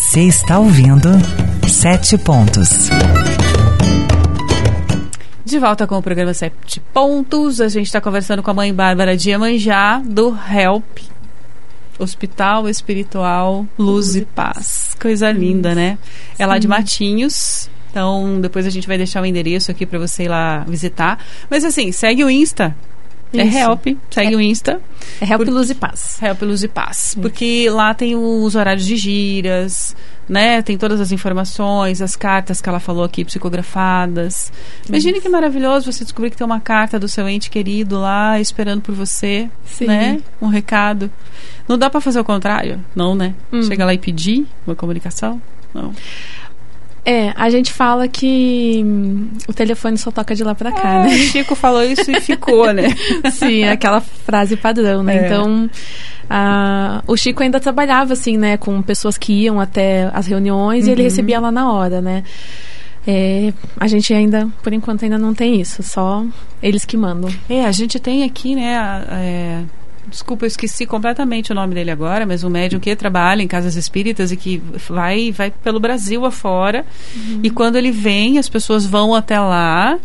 Você está ouvindo 7 Pontos. De volta com o programa 7 Pontos. A gente está conversando com a mãe Bárbara de Iemanjá, do HELP, Hospital Espiritual Luz e Paz. Coisa linda, né? É lá de Matinhos. Então, depois a gente vai deixar o endereço aqui para você ir lá visitar. Mas assim, segue o Insta. Isso. É HELP, segue o Insta. É HELP Luz e Paz. HELP Luz e Paz. Porque lá tem os horários de giras, né? Tem todas as informações, as cartas que ela falou aqui, psicografadas. Imagine que maravilhoso você descobrir que tem uma carta do seu ente querido lá, esperando por você, né? Um recado. Não dá pra fazer o contrário? Não, né? Chega lá e pedir uma comunicação? Não. A gente fala que o telefone só toca de lá pra cá, né? Chico falou isso e ficou, né? Sim, é aquela frase padrão, né? Então, o Chico ainda trabalhava, assim, né? Com pessoas que iam até as reuniões e ele recebia lá na hora, né? A gente ainda, por enquanto, ainda não tem isso. Só eles que mandam. A gente tem aqui, né? Desculpa, eu esqueci completamente o nome dele agora, mas um médium que trabalha em casas espíritas e que vai pelo Brasil afora. E quando ele vem, as pessoas vão até lá,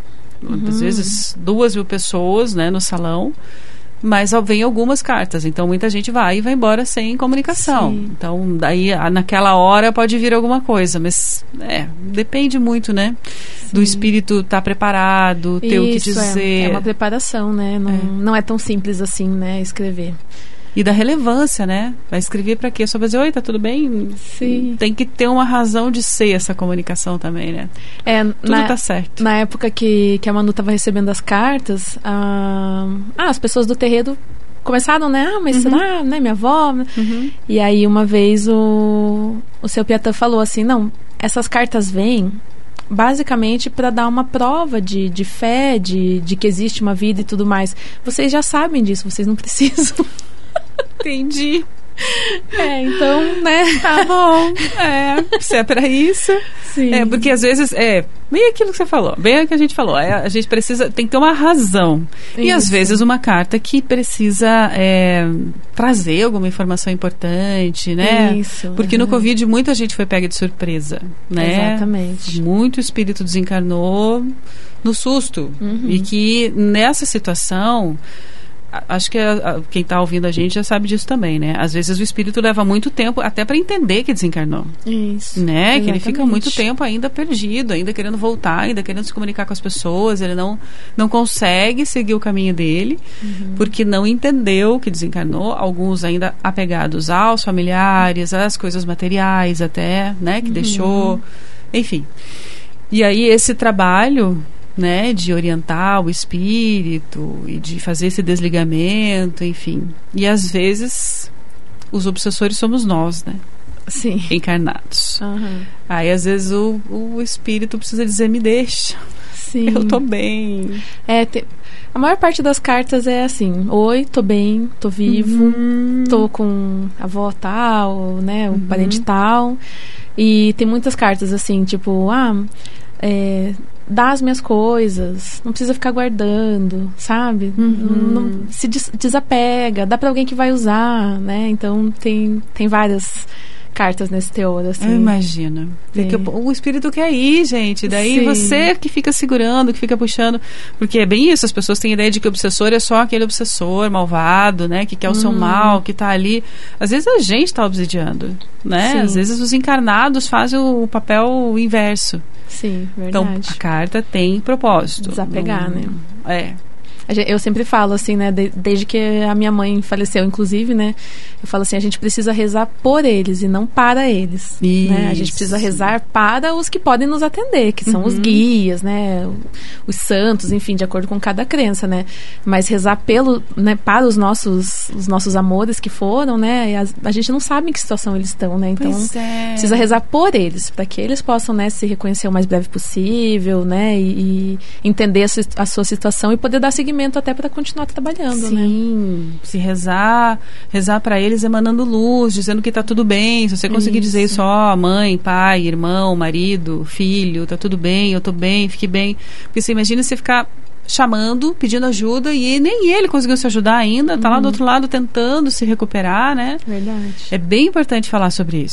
às vezes 2.000 pessoas, né, no salão, mas vem algumas cartas. Então muita gente vai e vai embora sem comunicação. Sim. Então daí naquela hora pode vir alguma coisa, mas depende muito, né? Do espírito estar preparado, ter o que dizer. É uma preparação, né? Não é tão simples assim, né? Escrever. E da relevância, né? Vai escrever para quê? Só fazer, oi, tá tudo bem? Sim. Tem que ter uma razão de ser essa comunicação também, né? Tudo tá certo. Na época que a Manu estava recebendo as cartas, as pessoas do terreiro começaram, né? Mas será, né? Minha avó. E aí, uma vez, o seu Piatã falou assim, não, essas cartas vêm basicamente para dar uma prova de fé, de que existe uma vida e tudo mais. Vocês já sabem disso, vocês não precisam. Entendi. Então, né? Tá bom. Se é pra isso. Sim. Porque às vezes bem aquilo que você falou, bem o que a gente falou. A gente tem que ter uma razão. Isso. E às vezes uma carta que precisa trazer alguma informação importante, né? Isso. Porque no Covid muita gente foi pega de surpresa, né? Exatamente. Muito espírito desencarnou no susto. E que nessa situação, acho que quem está ouvindo a gente já sabe disso também, né? Às vezes o espírito leva muito tempo até para entender que desencarnou. Isso. Né? Exatamente. Que ele fica muito tempo ainda perdido, ainda querendo voltar, ainda querendo se comunicar com as pessoas. Ele não consegue seguir o caminho dele, porque não entendeu que desencarnou. Alguns ainda apegados aos familiares, às coisas materiais até, né? Que deixou. Enfim. E aí esse trabalho, né, de orientar o espírito e de fazer esse desligamento, enfim. E às vezes os obsessores somos nós, né? Sim. Encarnados. Aí às vezes o espírito precisa dizer, me deixa. Sim. Eu tô bem. A maior parte das cartas é assim, oi, tô bem, tô vivo, tô com a avó tal, né, o parente tal. E tem muitas cartas assim, tipo, dá as minhas coisas, não precisa ficar guardando, sabe? Não, se desapega, dá pra alguém que vai usar, né? Então tem várias cartas nesse teor, assim. Eu imagino. O espírito quer ir, gente. Daí você que fica segurando, que fica puxando. Porque é bem isso, as pessoas têm a ideia de que o obsessor é só aquele obsessor malvado, né? Que quer o seu mal, que tá ali. Às vezes a gente tá obsidiando, né? Sim. Às vezes os encarnados fazem o papel inverso. Sim, verdade. Então, a carta tem propósito. Desapegar, né? Eu sempre falo assim, né, desde que a minha mãe faleceu, inclusive, né, eu falo assim, a gente precisa rezar por eles e não para eles, né? A gente precisa rezar para os que podem nos atender, que são os guias, né, os santos, enfim, de acordo com cada crença, né, mas rezar para os nossos amores que foram, né, a gente não sabe em que situação eles estão, né, então precisa rezar por eles, para que eles possam, né, se reconhecer o mais breve possível, né, e entender a sua situação e poder dar seguimento até para continuar trabalhando, né? Sim, se rezar para eles emanando luz, dizendo que tá tudo bem. Se você conseguir dizer isso, mãe, pai, irmão, marido, filho, tá tudo bem, eu tô bem, fique bem. Porque você imagina você ficar chamando, pedindo ajuda e nem ele conseguiu se ajudar ainda, tá lá do outro lado tentando se recuperar, né? Verdade. É bem importante falar sobre isso.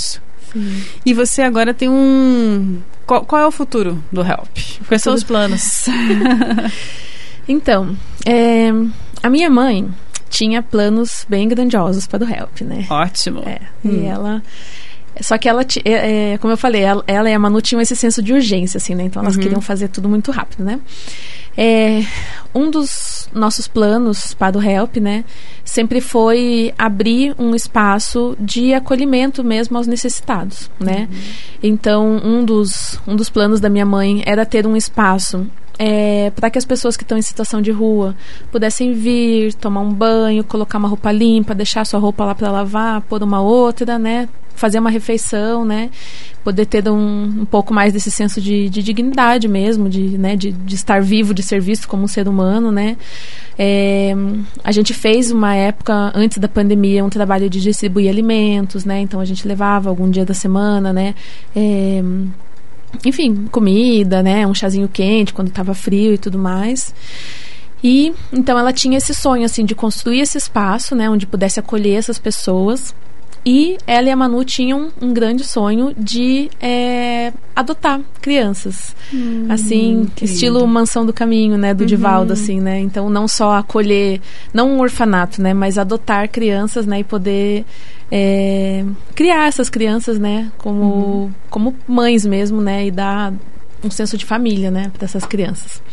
Sim. E você agora tem Qual é o futuro do HELP? Quais são os planos? Então, a minha mãe tinha planos bem grandiosos para o HELP, né? Ótimo. E ela... Só que ela, como eu falei, ela e a Manu tinham esse senso de urgência, assim, né? Então elas queriam fazer tudo muito rápido, né? Um dos nossos planos para o HELP, né? Sempre foi abrir um espaço de acolhimento mesmo aos necessitados, né? Então, um dos planos da minha mãe era ter um espaço para que as pessoas que estão em situação de rua pudessem vir, tomar um banho, colocar uma roupa limpa, deixar sua roupa lá para lavar, pôr uma outra, né? Fazer uma refeição, né? Poder ter um pouco mais desse senso de dignidade mesmo, de estar vivo, de ser visto como um ser humano, né? A gente fez uma época, antes da pandemia, um trabalho de distribuir alimentos, né? Então a gente levava algum dia da semana, né? Enfim, comida, né? Um chazinho quente quando estava frio e tudo mais. E então ela tinha esse sonho, assim, de construir esse espaço, né? Onde pudesse acolher essas pessoas. E ela e a Manu tinham um grande sonho de adotar crianças. Assim, estilo Mansão do Caminho, né? Do Divaldo, assim, né? Então, não só acolher, não um orfanato, né? Mas adotar crianças, né? E poder criar essas crianças, né? Como mães mesmo, né? E dar um senso de família, né? Para essas crianças.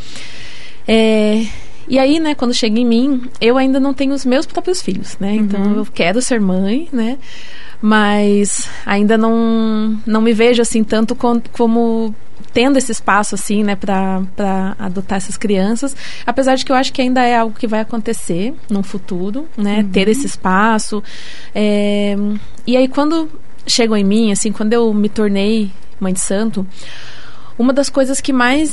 E aí, né, quando chega em mim, eu ainda não tenho os meus próprios filhos, né? Então, eu quero ser mãe, né? Mas ainda não me vejo, assim, tanto como tendo esse espaço, assim, né, para adotar essas crianças. Apesar de que eu acho que ainda é algo que vai acontecer no futuro, né? Ter esse espaço. E aí, quando chegou em mim, assim, quando eu me tornei mãe de santo, uma das coisas que mais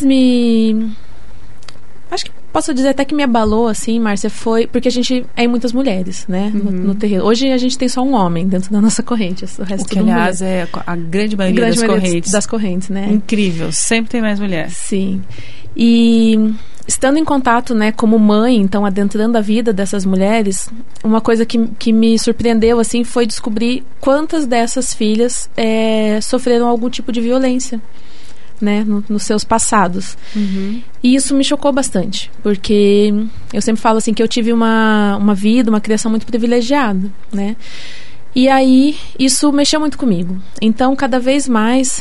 acho que posso dizer até que me abalou, assim, Márcia, foi... Porque a gente é em muitas mulheres, né? No terreiro. Hoje a gente tem só um homem dentro da nossa corrente. O resto o que, aliás, é a grande maioria das correntes. Né? Incrível. Sempre tem mais mulher. Sim. E estando em contato, né, como mãe, então, adentrando a vida dessas mulheres, uma coisa que me surpreendeu, assim, foi descobrir quantas dessas filhas sofreram algum tipo de violência, né, nos seus passados. E isso me chocou bastante, porque eu sempre falo assim que eu tive uma vida, uma criação muito privilegiada, né? E aí isso mexeu muito comigo. Então, cada vez mais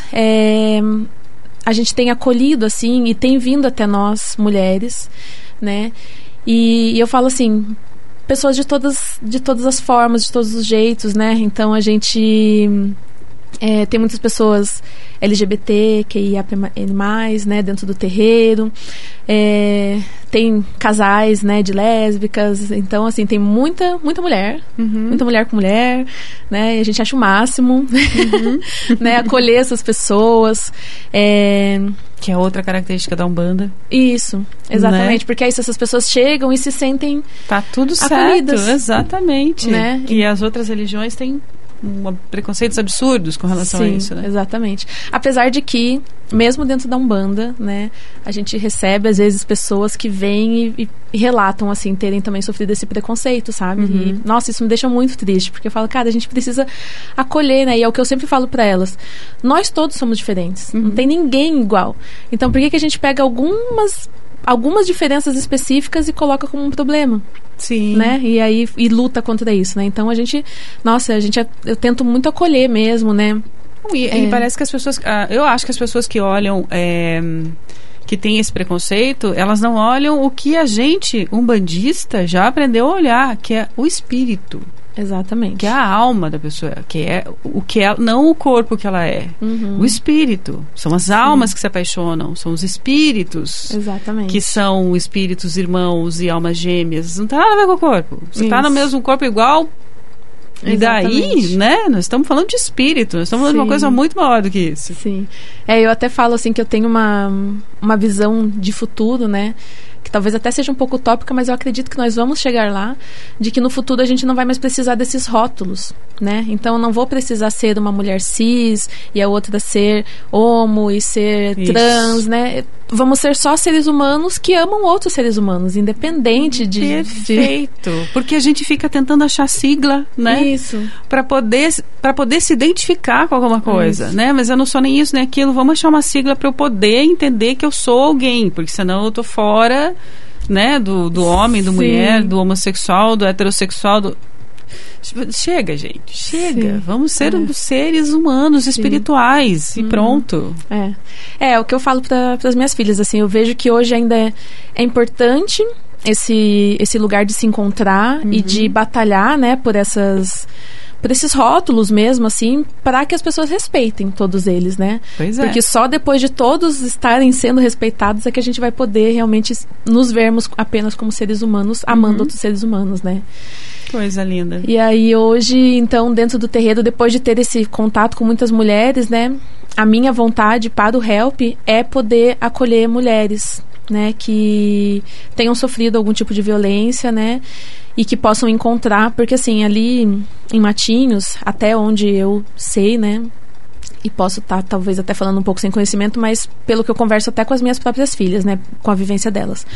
a gente tem acolhido, assim, e tem vindo até nós, mulheres, né? E eu falo assim, pessoas de todas as formas, de todos os jeitos, né? Então, a gente... tem muitas pessoas LGBT, QIAP+, né, dentro do terreiro. Tem casais, né, de lésbicas. Então, assim, tem muita mulher. Muita mulher com mulher, né? E a gente acha o máximo, né, acolher essas pessoas. Que é outra característica da Umbanda. Isso, exatamente. Né? Porque aí essas pessoas chegam e se sentem tá tudo acolhidas, certo, exatamente. Né? E as outras religiões têm preconceitos absurdos com relação a isso, né? Exatamente. Apesar de que, mesmo dentro da Umbanda, né, a gente recebe, às vezes, pessoas que vêm e relatam, assim, terem também sofrido esse preconceito, sabe? E, nossa, isso me deixa muito triste, porque eu falo, cara, a gente precisa acolher, né? E é o que eu sempre falo pra elas. Nós todos somos diferentes. Não tem ninguém igual. Então, por que a gente pega algumas diferenças específicas e coloca como um problema? Sim. Né? E luta contra isso, né? Então eu tento muito acolher mesmo, né? E parece que as pessoas, eu acho que as pessoas que olham, que tem esse preconceito, elas não olham o que a gente, umbandista, já aprendeu a olhar, que é o espírito. Exatamente. Que é a alma da pessoa, que é o que é, não o corpo que ela é. O espírito. São as almas que se apaixonam, são os espíritos. Exatamente. Que são espíritos irmãos e almas gêmeas. Não tem nada a ver com o corpo. Você está no mesmo corpo igual. E daí, né? Nós estamos falando de espírito, nós estamos falando de uma coisa muito maior do que isso. Sim. Eu até falo assim que eu tenho uma visão de futuro, né? Que talvez até seja um pouco utópica, mas eu acredito que nós vamos chegar lá, de que no futuro a gente não vai mais precisar desses rótulos, né? Então eu não vou precisar ser uma mulher cis e a outra ser homo e ser trans, né? vamos ser só seres humanos que amam outros seres humanos, independente de... Perfeito. Porque a gente fica tentando achar sigla, né? Isso. Para poder se identificar com alguma coisa, né? Mas eu não sou nem isso nem aquilo. Vamos achar uma sigla para eu poder entender que eu sou alguém, porque senão eu tô fora, né? Do homem, do mulher, do homossexual, do heterossexual, Chega, gente, chega. Sim. Vamos ser seres humanos, espirituais, e pronto. É o que eu falo para as minhas filhas, assim, eu vejo que hoje ainda é importante esse lugar de se encontrar e de batalhar, né, por esses rótulos mesmo, assim, para que as pessoas respeitem todos eles, né? Pois é. Porque só depois de todos estarem sendo respeitados é que a gente vai poder realmente nos vermos apenas como seres humanos, amando outros seres humanos, né? Coisa linda. E aí hoje, então, dentro do terreiro, depois de ter esse contato com muitas mulheres, né? A minha vontade para o HELP é poder acolher mulheres, né? Que tenham sofrido algum tipo de violência, né? E que possam encontrar, porque assim, ali em Matinhos, até onde eu sei, né? E posso estar talvez até falando um pouco sem conhecimento, mas pelo que eu converso até com as minhas próprias filhas, né? Com a vivência delas.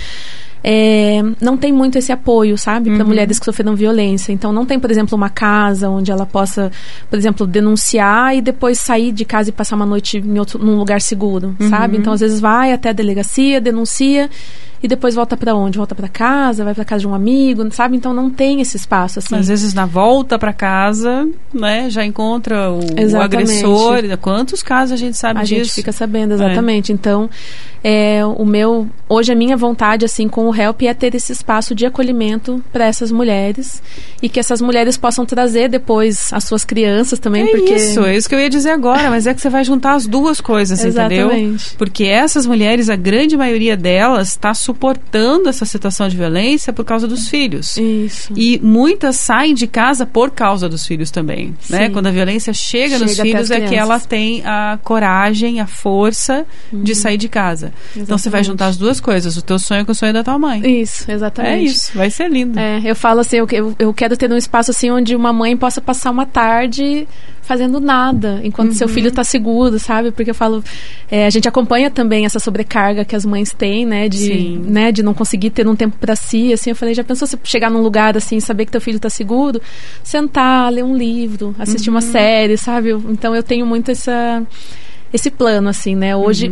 Não tem muito esse apoio, sabe? Para mulheres que sofreram violência. Então não tem, por exemplo, uma casa onde ela possa, por exemplo, denunciar e depois sair de casa e passar uma noite num lugar seguro, sabe? Então às vezes vai até a delegacia, denuncia e depois volta para onde? Volta para casa, vai para casa de um amigo, sabe? Então não tem esse espaço, assim. Às vezes na volta para casa, né, já encontra o agressor. Quantos casos a gente sabe disso? A gente fica sabendo, exatamente. Então, hoje a minha vontade, assim, com o HELP é ter esse espaço de acolhimento para essas mulheres e que essas mulheres possam trazer depois as suas crianças também, porque... É isso que eu ia dizer agora, mas é que você vai juntar as duas coisas, entendeu? Porque essas mulheres, a grande maioria delas, está suportando essa situação de violência por causa dos filhos. Isso. E muitas saem de casa por causa dos filhos também, né? Quando a violência chega nos filhos é que ela tem a coragem, a força de sair de casa. Exatamente. Então você vai juntar as duas coisas, o teu sonho com o sonho da tua mãe. Isso, exatamente. É isso, vai ser lindo. Eu falo assim, eu quero ter um espaço assim onde uma mãe possa passar uma tarde fazendo nada, enquanto seu filho está seguro, sabe? Porque eu falo, a gente acompanha também essa sobrecarga que as mães têm, né? De não conseguir ter um tempo para si, assim. Eu falei, já pensou você chegar num lugar assim, saber que teu filho está seguro? Sentar, ler um livro, assistir uma série, sabe? Então eu tenho muito esse plano, assim, né? Hoje,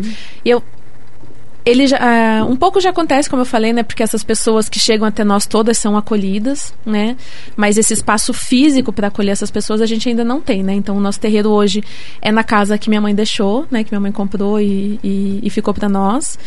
ele já, um pouco já acontece, como eu falei, né? Porque essas pessoas que chegam até nós todas são acolhidas, né? Mas esse espaço físico para acolher essas pessoas a gente ainda não tem, né? Então o nosso terreiro hoje é na casa que minha mãe deixou, né? Que minha mãe comprou e ficou para nós.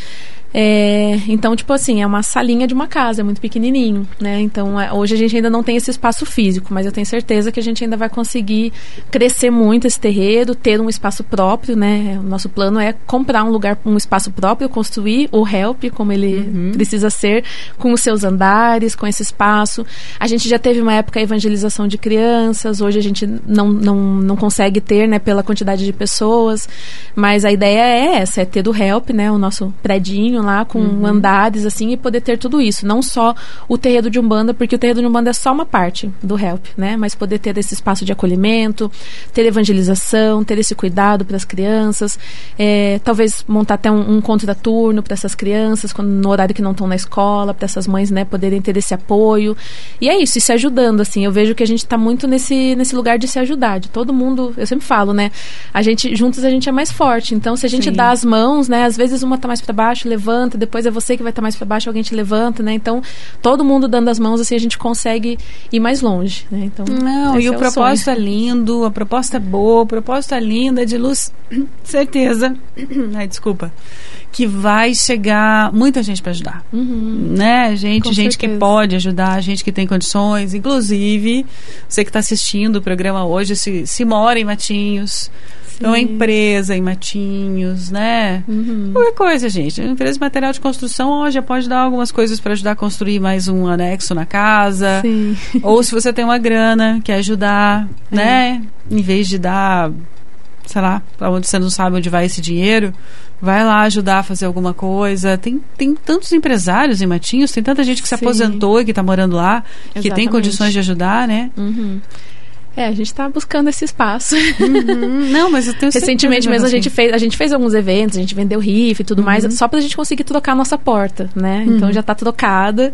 Então, tipo assim, é uma salinha de uma casa, é muito pequenininho, né? Então, hoje a gente ainda não tem esse espaço físico, mas eu tenho certeza que a gente ainda vai conseguir crescer muito esse terreiro, ter um espaço próprio, né? O nosso plano é comprar um espaço próprio, construir o HELP como ele precisa ser, com os seus andares, com esse espaço. A gente já teve uma época a evangelização de crianças, hoje a gente não consegue ter, né, pela quantidade de pessoas, mas a ideia é essa, é ter o HELP, né, o nosso predinho lá com andares, assim, e poder ter tudo isso. Não só o terreiro de Umbanda, porque o terreiro de Umbanda é só uma parte do HELP, né? Mas poder ter esse espaço de acolhimento, ter evangelização, ter esse cuidado para as crianças, talvez montar até um contraturno para essas crianças, no horário que não estão na escola, para essas mães, né, poderem ter esse apoio. E é isso, e se ajudando, assim. Eu vejo que a gente está muito nesse lugar de se ajudar, de todo mundo, eu sempre falo, né? Juntos a gente é mais forte. Então, se a gente dá as mãos, né? Às vezes uma tá mais para baixo, levanta, depois é você que vai estar mais para baixo, alguém te levanta, né? Então, todo mundo dando as mãos, assim, a gente consegue ir mais longe, né? Então, e o propósito é lindo, a proposta é boa, o propósito é lindo, é de luz, certeza. Ai, desculpa. Que vai chegar muita gente para ajudar, né? Gente que pode ajudar, gente que tem condições, inclusive você que está assistindo o programa hoje, se mora em Matinhos, então é empresa em Matinhos, né? Qualquer coisa, gente. Empresa de material de construção hoje já pode dar algumas coisas para ajudar a construir mais um anexo na casa. Sim. Ou se você tem uma grana, quer ajudar, né? Em vez de dar, sei lá, para onde você não sabe onde vai esse dinheiro, vai lá ajudar a fazer alguma coisa. Tem tantos empresários em Matinhos, tem tanta gente que se aposentou e que está morando lá, que tem condições de ajudar, né? A gente está buscando esse espaço. Não, mas eu tenho certeza. Recentemente mesmo a gente fez alguns eventos, a gente vendeu rifa e tudo mais, só pra gente conseguir trocar a nossa porta, né? Então já tá trocada.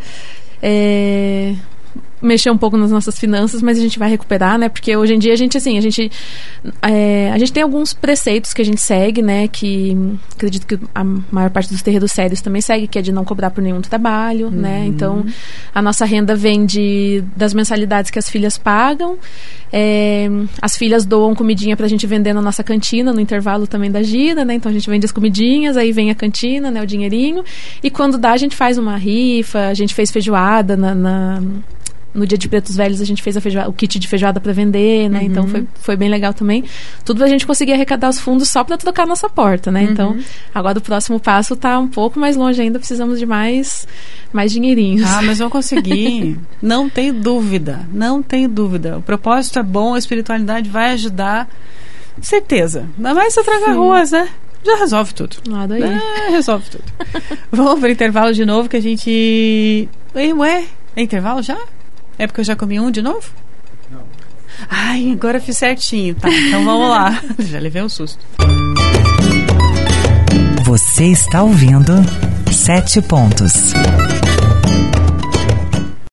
Mexer um pouco nas nossas finanças, mas a gente vai recuperar, né? Porque hoje em dia a gente tem alguns preceitos que a gente segue, né? Que acredito que a maior parte dos terreiros sérios também segue, que é de não cobrar por nenhum trabalho, né? Então, a nossa renda vem das mensalidades que as filhas pagam. As filhas doam comidinha pra gente vender na nossa cantina, no intervalo também da gira, né? Então, a gente vende as comidinhas, aí vem a cantina, né? O dinheirinho. E quando dá, a gente faz uma rifa, a gente fez feijoada no dia de Pretos Velhos a gente fez o kit de feijoada para vender, né? Então foi bem legal também. Tudo a gente conseguia arrecadar os fundos só para trocar a nossa porta, né? Então, agora o próximo passo tá um pouco mais longe ainda, precisamos de mais dinheirinhos. Mas vamos conseguir. Não tem dúvida. Não tem dúvida. O propósito é bom, a espiritualidade vai ajudar. Certeza. Ainda mais se traga arroz, né? Já resolve tudo. Nada aí. Resolve tudo. Vamos para o intervalo de novo que a gente... Ué, é intervalo já? É porque eu já comi um de novo? Não. Ai, agora fiz certinho. Tá, então vamos lá. Já levei um susto. Você está ouvindo 7 Pontos.